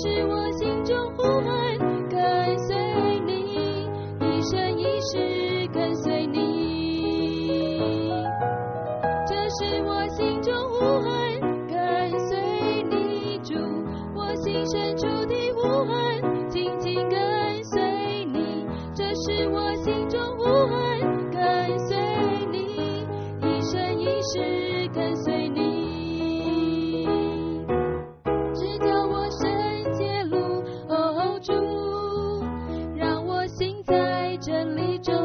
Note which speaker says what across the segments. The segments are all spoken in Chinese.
Speaker 1: 是我心中呼喊，跟随你，一生一世跟随你。这是我心中呼喊，跟随你，主，我心深处的呼喊，紧紧跟随你。这是我心中呼喊，跟随你，一生一世跟随你。只叫我圣洁路，哦主，让我行在真理中。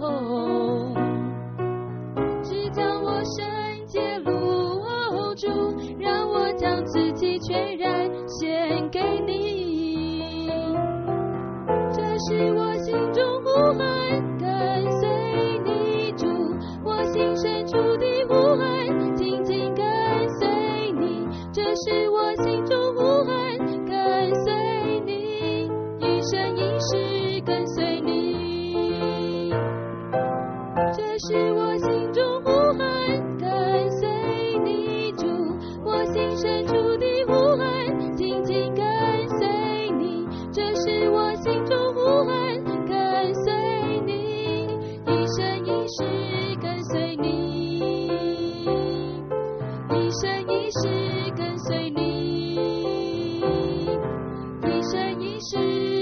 Speaker 1: 只叫我圣洁路，哦主，让我将自己全然献给你。这是我心中呼喊，跟随你，主，我心深处的呼喊，紧紧跟随你。这是我心中呼喊，跟随你，一生一世跟随你。这是我心中呼喊，跟随你，主，我心深处的呼喊，紧紧跟随你。这是我心中呼喊，跟随你，一生一世跟随你，一生一世跟随你，一生一世